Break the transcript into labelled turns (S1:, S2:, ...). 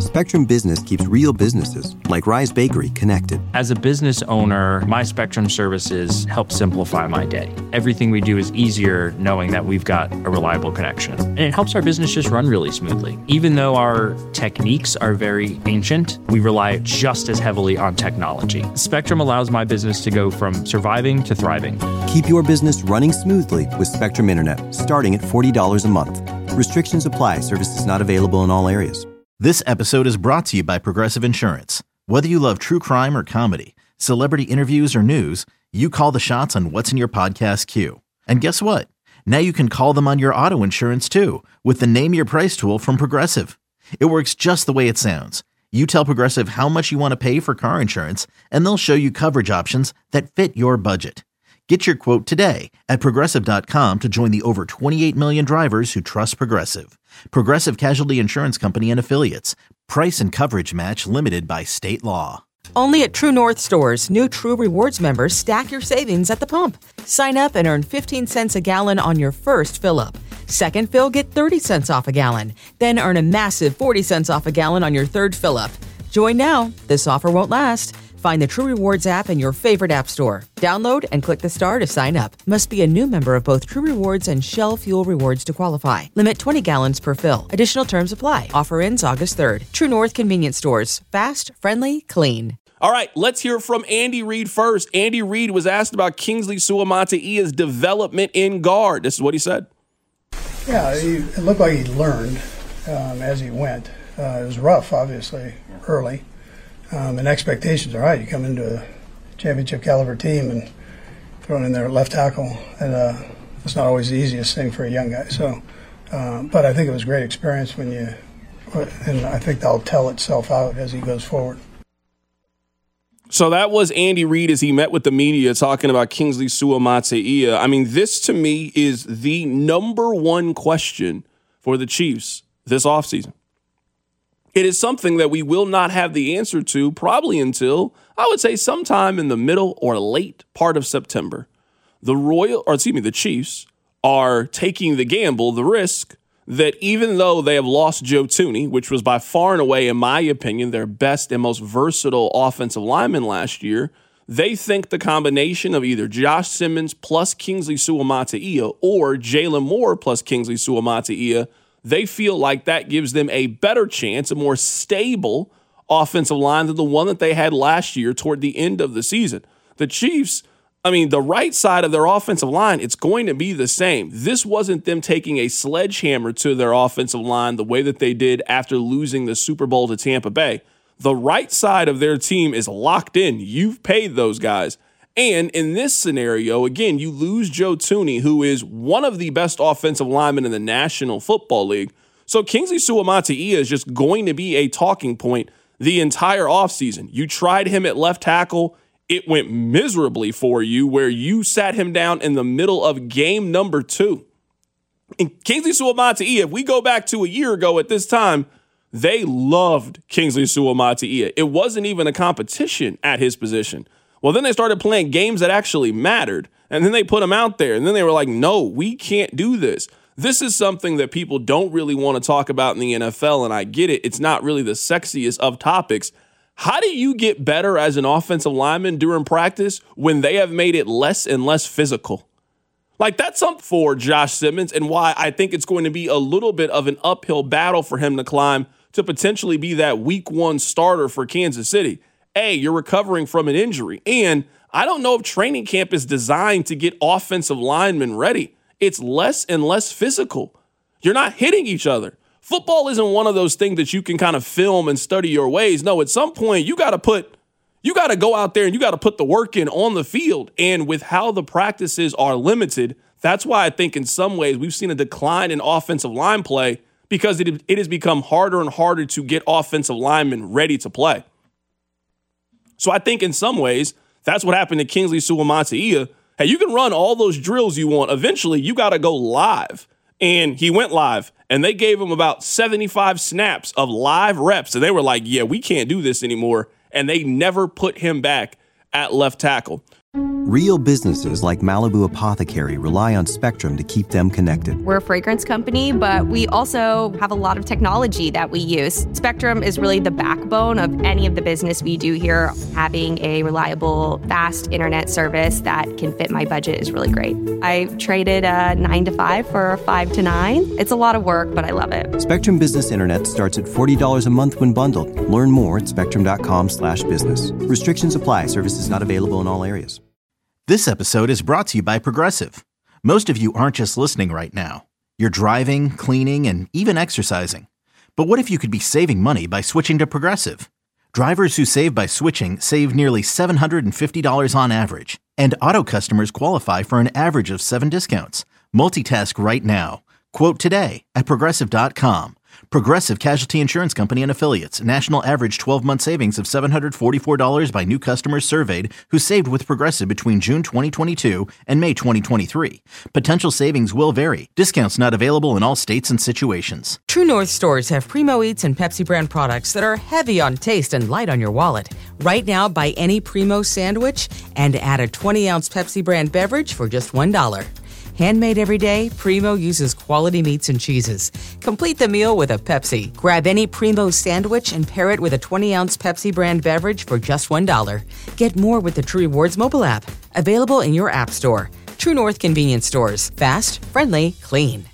S1: Spectrum Business keeps real businesses, like Rise Bakery, connected.
S2: As a business owner, my Spectrum services help simplify my day. Everything we do is easier knowing that we've got a reliable connection. And it helps our business just run really smoothly. Even though our techniques are very ancient, we rely just as heavily on technology. Spectrum allows my business to go from surviving to thriving.
S1: Keep your business running smoothly with Spectrum Internet, starting at $40 a month. Restrictions apply. Services not available in all areas.
S3: This episode is brought to you by Progressive Insurance. Whether you love true crime or comedy, celebrity interviews or news, you call the shots on what's in your podcast queue. And guess what? Now you can call them on your auto insurance too with the Name Your Price tool from Progressive. It works just the way it sounds. You tell Progressive how much you want to pay for car insurance, and they'll show you coverage options that fit your budget. Get your quote today at Progressive.com to join the over 28 million drivers who trust Progressive. Progressive Casualty Insurance Company and Affiliates. Price and coverage match limited by state law.
S4: Only at True North stores, new True Rewards members stack your savings at the pump. Sign up and earn 15 cents a gallon on your first fill-up. Second fill, get 30 cents off a gallon. Then earn a massive 40 cents off a gallon on your third fill-up. Join now. This offer won't last. Find the True Rewards app in your favorite app store. Download and click the star to sign up. Must be a new member of both True Rewards and Shell Fuel Rewards to qualify. Limit 20 gallons per fill. Additional terms apply. Offer ends August 3rd. True North Convenience Stores. Fast, friendly, clean.
S5: All right, let's hear from Andy Reid first. Andy Reid was asked about Kingsley Suamataio's development in guard. This is what he said.
S6: Yeah, it looked like he learned as he went. It was rough, obviously, early. And expectations are high. You come into a championship caliber team and thrown in there at left tackle, and it's not always the easiest thing for a young guy. So, but I think it was a great experience and I think that'll tell itself out as he goes forward.
S5: So that was Andy Reid as he met with the media talking about Kingsley Suamataia. I mean, this to me is the number one question for the Chiefs this offseason. It is something that we will not have the answer to probably until, I would say, sometime in the middle or late part of September. The Chiefs are taking the gamble, the risk, that even though they have lost Joe Thuney, which was by far and away, in my opinion, their best and most versatile offensive lineman last year, they think the combination of either Josh Simmons plus Kingsley Suamataia or Jalen Moore plus Kingsley Suamataia, they feel like that gives them a better chance, a more stable offensive line than the one that they had last year toward the end of the season. The Chiefs, the right side of their offensive line, it's going to be the same. This wasn't them taking a sledgehammer to their offensive line the way that they did after losing the Super Bowl to Tampa Bay. The right side of their team is locked in. You've paid those guys. And in this scenario, again, you lose Joe Thuney, who is one of the best offensive linemen in the National Football League. So Kingsley Suamataia is just going to be a talking point the entire offseason. You tried him at left tackle. It went miserably for you, where you sat him down in the middle of game number 2. And Kingsley Suamataia, if we go back to a year ago at this time, they loved Kingsley Suamataia. It wasn't even a competition at his position. Well, then they started playing games that actually mattered, and then they put him out there, and then they were like, no, we can't do this. This is something that people don't really want to talk about in the NFL, and I get it. It's not really the sexiest of topics. How do you get better as an offensive lineman during practice when they have made it less and less physical? Like, that's something for Josh Simmons, and why I think it's going to be a little bit of an uphill battle for him to climb to potentially be that week 1 starter for Kansas City. You're recovering from an injury. And I don't know if training camp is designed to get offensive linemen ready. It's less and less physical. You're not hitting each other. Football isn't one of those things that you can kind of film and study your ways. No, at some point you got to go out there and you got to put the work in on the field. And with how the practices are limited, that's why I think in some ways we've seen a decline in offensive line play, because it has become harder and harder to get offensive linemen ready to play. So I think in some ways, that's what happened to Kingsley Suamataia. Hey, you can run all those drills you want. Eventually, you got to go live. And he went live, and they gave him about 75 snaps of live reps. And they were like, yeah, we can't do this anymore. And they never put him back at left tackle.
S1: Real businesses like Malibu Apothecary rely on Spectrum to keep them connected.
S7: We're a fragrance company, but we also have a lot of technology that we use. Spectrum is really the backbone of any of the business we do here. Having a reliable, fast internet service that can fit my budget is really great. I traded a 9 to 5 for a 5 to 9. It's a lot of work, but I love it.
S1: Spectrum Business Internet starts at $40 a month when bundled. Learn more at spectrum.com/business. Restrictions apply. Services not available in all areas.
S3: This episode is brought to you by Progressive. Most of you aren't just listening right now. You're driving, cleaning, and even exercising. But what if you could be saving money by switching to Progressive? Drivers who save by switching save nearly $750 on average. And auto customers qualify for an average of 7 discounts. Multitask right now. Quote today at Progressive.com. Progressive Casualty Insurance Company and Affiliates. National average 12-month savings of $744 by new customers surveyed who saved with Progressive between June 2022 and May 2023. Potential savings will vary. Discounts not available in all states and situations.
S4: True North stores have Primo Eats and Pepsi brand products that are heavy on taste and light on your wallet. Right now, buy any Primo sandwich and add a 20-ounce Pepsi brand beverage for just $1. Handmade every day, Primo uses quality meats and cheeses. Complete the meal with a Pepsi. Grab any Primo sandwich and pair it with a 20-ounce Pepsi brand beverage for just $1. Get more with the True Rewards mobile app. Available in your app store. True North convenience stores. Fast, friendly, clean.